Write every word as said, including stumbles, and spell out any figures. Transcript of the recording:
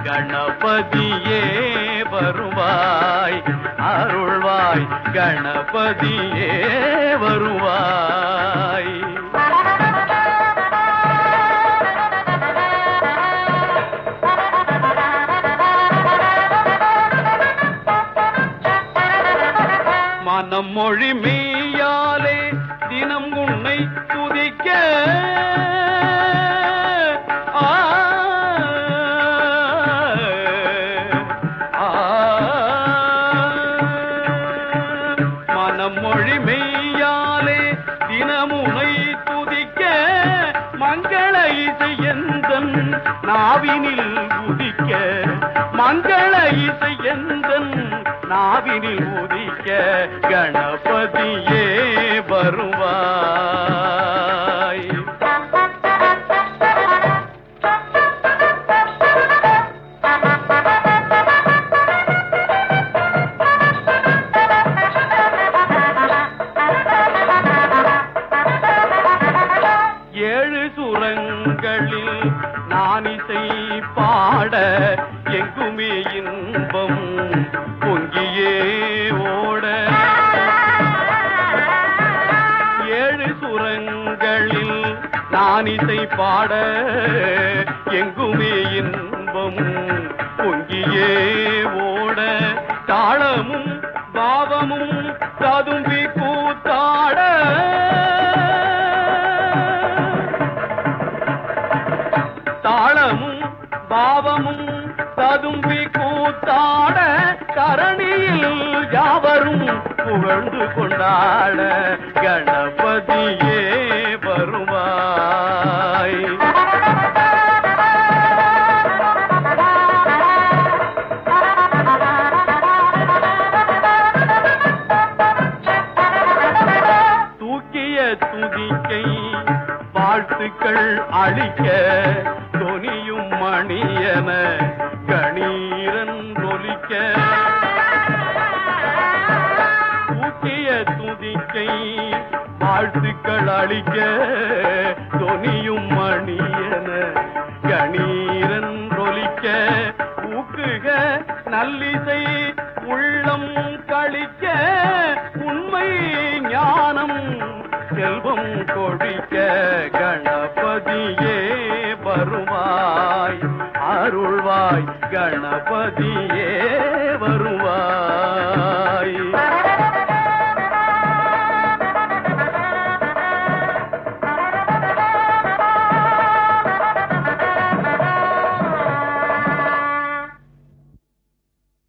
கணபதியே வருவாய், அருள்வாய் கணபதியே வருவாய். மனம் மொழி மெய்யாலே தினம் உன்னை துதிக்க மனம் மொழி மெய்யாலே தினமுனை துதிக்க மங்கள இசை எந்தன் நாவினில் உதிக்க, மங்கள இசை எந்தன் நாவினில் உதிக்க கணபதியே வருவாய். ஏழு சுரங்களில் நான் இசை பாட எங்குமே இன்பம் பொங்கியே ஓட, ஏழு சுரங்களில் நான் இசை பாட எங்குமே இன்பம் பொங்கியே ஓட, தாளமும் பாவமும் ததும்பி கூத்தாட, தாளமும் பாவமும் ததும்பி கூத்தாட கரணியில் யாவரும் புகழ்ந்து கொண்டாட கணபதியே வருவாய். தூக்கிய துதிக்கை வாழ்த்துக்கள் அளிக்க தொனியும் மணியன கணீரன் ஒலிக்க, தூக்கிய துதிக்கை வாழ்த்துக்கள் அளிக்க தொனியும் மணியன கணீரன் ஒலிக்க, ஊக்குக நல்லிசை உள்ளம் கழிக்க உண்மை ஞானம் செல்வம் கொழிக்க கணபதியே வருவாய், அருள்வாய் கணபதியே வருவாய்.